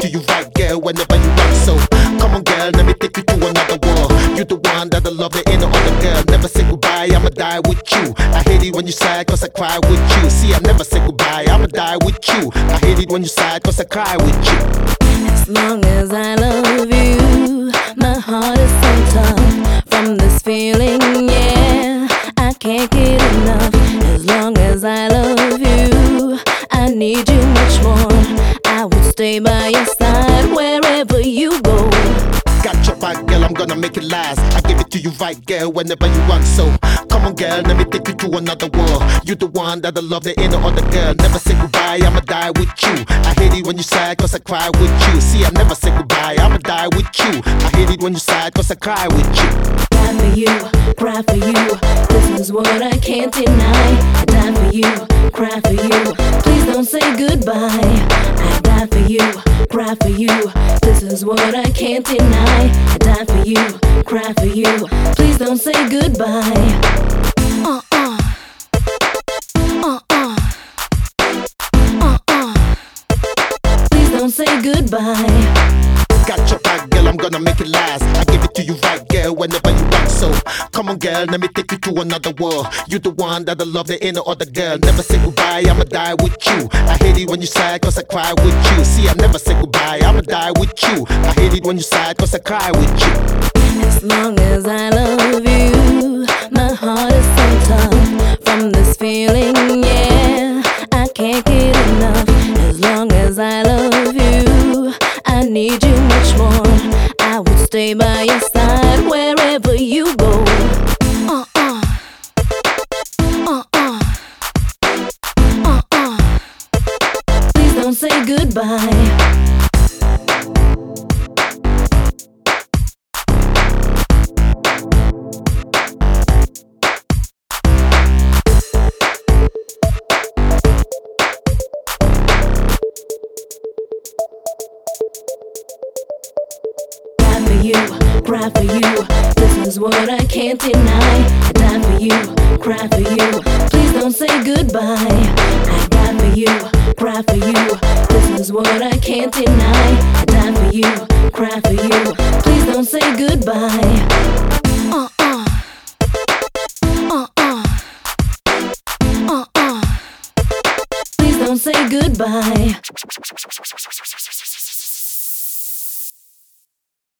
to you right, girl, whenever you want. So come on, girl, let me take you to another world. You the one that I love, there ain't no other girl. Never say goodbye, I'ma die with you. I hate it when you sigh, cause I cry with you. See, I never say goodbye, I'ma die with you. I hate it when you sigh, cause I cry with you. As long as I love you, my heart is so tough from this feeling, yeah. I can't get enough. As long as I love you, I need you much more. I will stay by your side wherever you go. Got your back, girl, I'm gonna make it last. I give it to you right, girl, whenever you want. So come on, girl, let me take you to another world. You the one that I love, there ain't no other girl. Never say goodbye, I'ma die with you. I hate it when you sigh, cause I cry with you. See, I never say goodbye, I'ma die with you. I hate it when you sigh, cause I cry with you. Die for you, cry for you. This is what I can't deny. I die for you, cry for you. Please don't say goodbye. I die for you, cry for you. This is what I can't deny. I die for you, cry for you. Please don't say goodbye. Please don't say goodbye. Got your back, girl, I'm gonna make it last. I give it to you right, girl, whenever you want. So come on, girl, let me take you to another world. You the one that I love, there ain't no other girl. Never say goodbye, I'ma die with you. I hate it when you sigh, cause I cry with you. See, I never say goodbye, I'ma die with you. I hate it when you sigh, cause I cry with you. As long as I love you, my heart is so tough from this feeling, yeah. I can't get enough. As long as I love you, I need you much more. I will stay by your side wherever you go. Please don't say goodbye. You, cry for you. This is what I can't deny. I die for you, cry for you. Please don't say goodbye. I die for you, cry for you. This is what I can't deny. I die for you, cry for you. Please don't say goodbye. Please don't say goodbye.